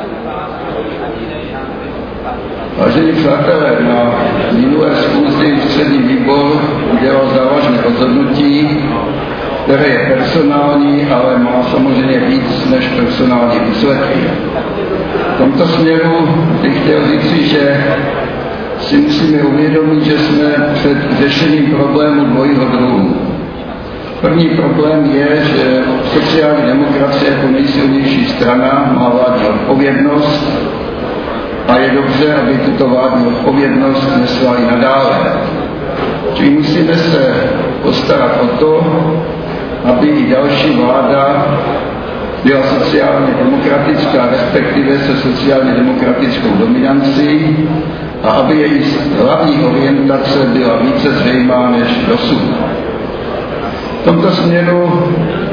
Vážení přátelé, na minulé schůzi ústřední výbor udělal závažné rozhodnutí, které je personální, ale má samozřejmě víc než personální důsledky. V tomto směru bych chtěl říci, že si musíme uvědomit, že jsme před řešením problému dvojího druhu. První problém je, že sociální demokracie jako nejsilnější strana má vládní odpovědnost a je dobře, aby tuto vládní odpovědnost nesla i nadále. Čili musíme se postarat o to, aby i další vláda byla sociálně demokratická, respektive se sociálně demokratickou dominancí a aby její hlavní orientace byla více zřejmá než dosud. V tomto směru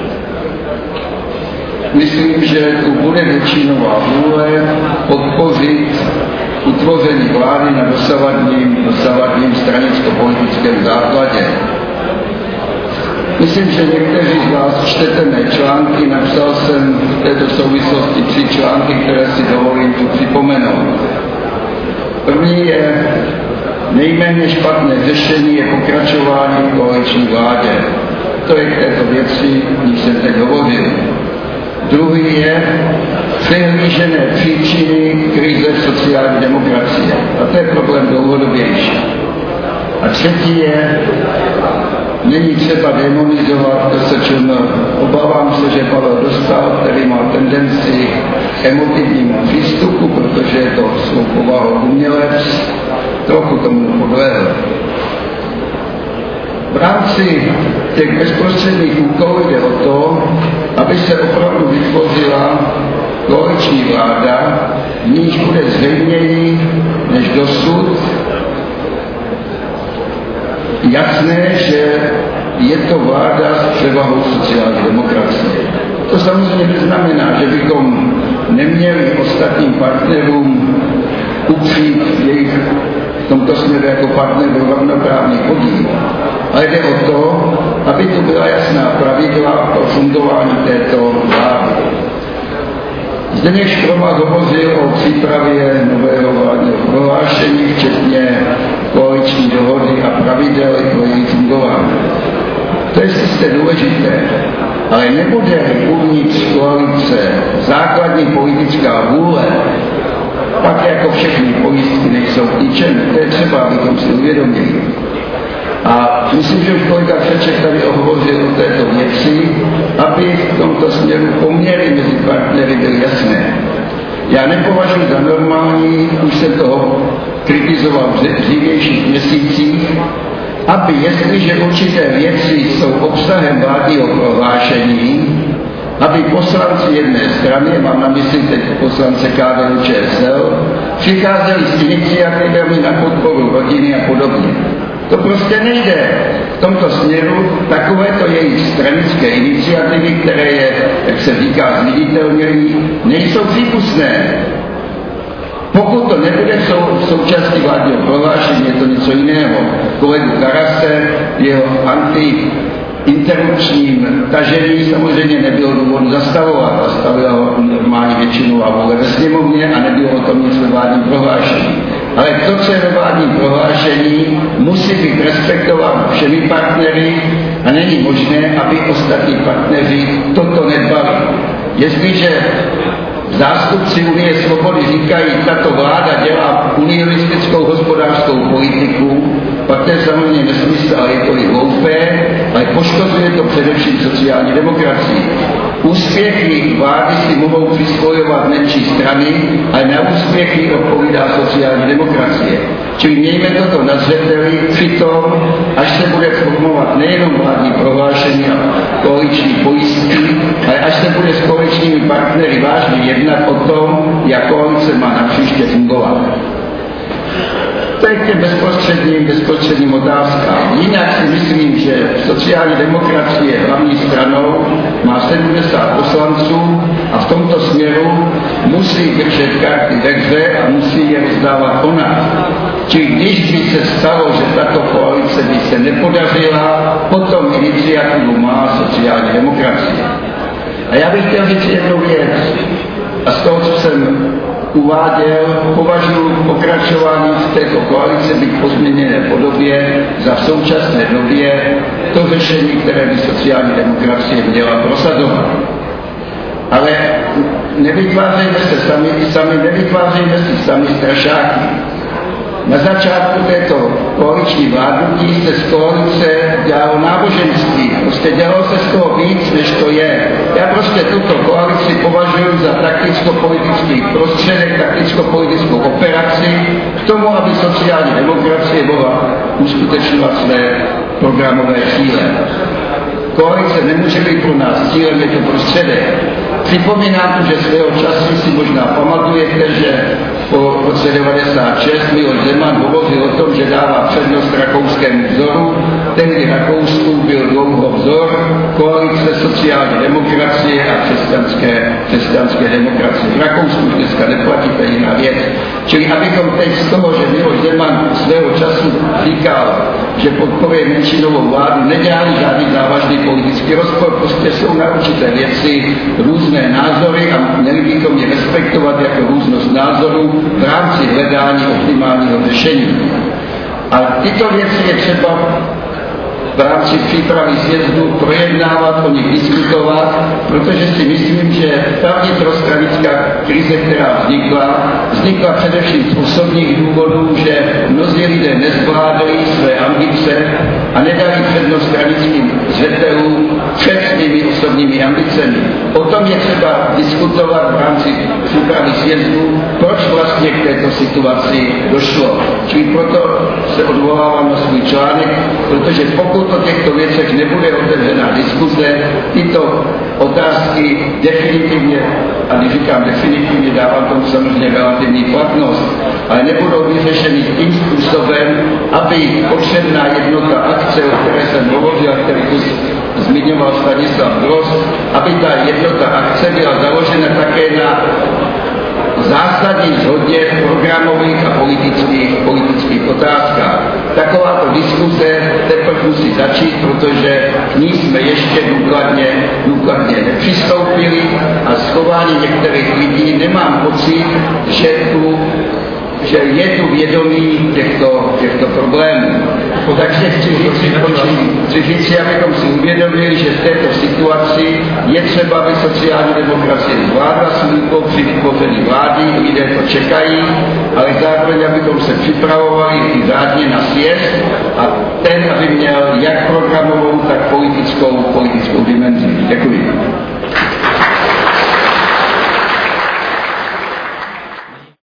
myslím, že tu bude většinová vůle podpořit utvoření vlády na dosavadním stranicko-politickém základě. Myslím, že někteří z vás čtete mé články, napsal jsem v této souvislosti 3 články, které si dovolím tu připomenout. První je: nejméně špatné řešení je pokračování v koaliční vládě. To je k této věci, když jsem teď hovořil. Druhý je přehlížené příčiny krize sociální demokracie. A to je problém dlouhodobější. A třetí je: není třeba demonizovat SČM. Obávám se, že Pavel Dostál, který má tendenci k emotivnímu přístupu, protože je to svou povahou umělec, trochu tomu podlehl. V rámci těch bezprostředních úkolů jde o to, aby se opravdu vytvořila koaliční vláda, v níž bude zřejměji než dosud jasné, že je to vláda s převahou sociální demokracie. To samozřejmě neznamená, že bychom neměli ostatním partnerům upřít jejich v tomto směru jako partnerů rovnoprávný podíl. Ale jde o to, aby tu byla jasná pravidla pro fungování této vlády. Zdeněk Škromach hovořil o přípravě nového vládního prohlášení, včetně koaliční dohody a pravidel pro její fungování. To je sice důležité, ale nebude uvnitř koalice základní politická vůle, pak jako všechny pojistky nejsou k ničemu. To je třeba, abychom si uvědomili. A myslím, že už kolega Křeček tady hovořil o této věci, aby v tomto směru poměry mezi partnery byly jasné. Já nepovažuji za normální, už jsem toho kritizoval v dřívějších měsících, aby jestliže určité věci jsou obsahem vládního prohlášení, aby poslanci jedné strany, mám na mysli teď poslance KDU-ČSL, přicházeli s iniciativami na podporu rodiny a podobně. To prostě nejde. V tomto směru takovéto jejich stranické iniciativy, které je, jak se říká, zviditelnění, nejsou přípustné. Pokud to nebude součástí vládního prohlášení, je to něco jiného. Kolegu Karase, jeho interrupčním tažení samozřejmě nebylo důvodu zastavovat. Zastavila ho normální většinová vůle ve sněmovně a nebylo o tom nic ve vládním prohlášení. Ale to, co je ve vládním prohlášení, musí být respektováno všemi partnery a není možné, aby ostatní partneři toto nedbali. Jestliže zástupci Unie svobody říkají, tato vláda dělá unionistickou hospodářskou politiku, pak to je samozřejmě nesmysl, ale je to i hloupé, ale poškozuje to především sociální demokracii. Úspěchy vlády si mohou přispojovat menší strany, ale na úspěchy odpovídá sociální demokracie. Čili mějme toto na zřeteli přitom, až se bude formovat nejenom vládní prohlášení a koaliční pojistky, ale až se bude s koaličními partnery vážně jednat o tom, jak koalice má na příště fungovat. To je k těm bezprostředním otázkám. Jinak si myslím, že sociální demokracie hlavní stranou má 70 poslanců a v tomto směru musí držet karty ve hře a musí je rozdávat ona. Čili když by se stalo, že tato koalice by se nepodařila, potom iniciativu má sociální demokracie. A já bych chtěl říct jednu věc. a z toho, co jsem uváděl, považuji pokračování v této koalice byť v pozměněné podobě za v současné době to řešení, které by sociální demokracie měla prosazovat. Ale nevytvářejme si sami strašáky. Na začátku této koaliční vládnutí se z koalice dělalo náboženství. Prostě dělalo se z toho víc, než to je. Já prostě tuto koalici považuji za takticko-politický prostředek, takticko-politickou operaci k tomu, aby sociální demokracie mohla uskutečňovat své programové cíle. Koalice nemůže být pro nás cílem, je to prostředek. Připomínám, že svého času si možná pamatujete, že po roce 1996 Miloš Zeman hovořil o tom, že dává přednost rakouskému vzoru. Tehdy Rakousku byl dlouho vzor koalice sociální demokracie a křesťanské demokracie. V Rakousku dneska neplatí, to je jiná věc. Čili abychom teď z toho, že Miloš Zeman svého času říkal, že podporuje menšinovou vládu, nedělali žádný závažný politický rozpor, prostě jsou na určité věci různé názory a měli bychom je respektovat jako různost názorů v rámci hledání optimálního řešení. A tyto věci je třeba v rámci přípravy sjezdu projednávat, o nich diskutovat, protože si myslím, že ta vnitrostranická krize, která vznikla především z osobních důvodů, že mnozí lidé nezvládají své ambice a nedali přednost stranickým zřetelům před svými osobními ambicemi. O tom je třeba diskutovat v rámci přípravy sjezdu, proč vlastně k této situaci došlo. Čili proto se odvolávám na svůj článek, protože pokud o těchto věcech nebude otevřená diskuze, tyto otázky definitivně, a když říkám definitivně, dávám tomu samozřejmě relativní platnost, ale nebudou vyřešeny tím způsobem, aby potřebná jednota akce, o které jsem hovořil, který zmiňoval Stanislav Gross, aby ta jednota akce byla založena také na zásadní shodě v programových a politických otázkách. Takováto diskuze teprve musí začít, protože k ní jsme ještě důkladně nepřistoupili a z chování některých lidí nemám pocit, že je tu vědomí těchto problémů. Takže chci říct, abychom si uvědomili, že v této situaci je třeba, aby sociální demokracie zvládla svůj úkol při vytvoření vlády, lidé to čekají, ale zároveň, abychom se připravovali i řádně na sjezd a ten, aby měl jak programovou, tak politickou dimenzi. Děkuji.